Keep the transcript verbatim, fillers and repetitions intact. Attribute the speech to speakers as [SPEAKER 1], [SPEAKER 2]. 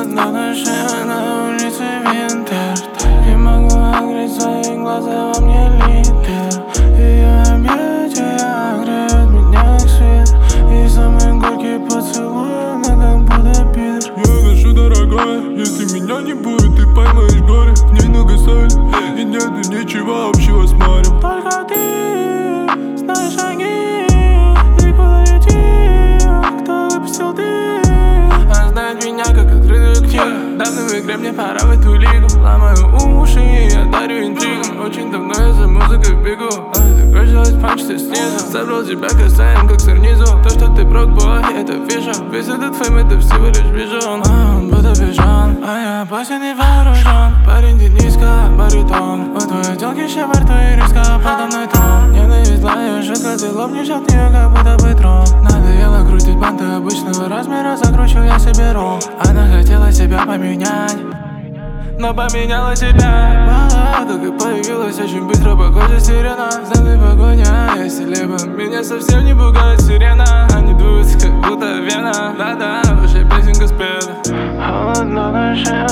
[SPEAKER 1] Холодно на душе, на улице винтер. Не могу открыть свои глаза, во мне литер. Ее объятия греют меня как свет. И самый горький поцелуй, она как будто пидор.
[SPEAKER 2] Я ношу, дорогая, если меня не будет, ты поймаешь горе. В ней много соли, и нету ничего общего с морем.
[SPEAKER 1] Только ты знаешь шаги, и куда летишь, кто выпустил ты. Она знает меня как открытую книгу. Давно в игре, мне пора в эту лигу. Ломаю уши, я дарю интригу. Очень давно я за музыкой бегу. Она такой желает панч, ты снизу. Забрал тебя касаем, как сыр внизу. То, что ты брок-бой, это фиша. Весь этот фейм, это всего лишь вижон. А он будто бежан, а я опасен и вооружен. Парень Дениска, баритон. У твоей тёлки щебар, твои риска, подо мной трон. Ненависть, злая шутка, ты лопнешь от неё, как будто бы трон. Надоело крутить банты обычного размера, закручу я себе ром. Она хотела себя поменять, но поменяла себя. Мало, только появилась очень быстро, похоже, сирена. За мной погоня, я селеба. Меня совсем не пугает сирена. Они дуются, как будто вена. Да-да, ваша песенка спета. Холодно на душе,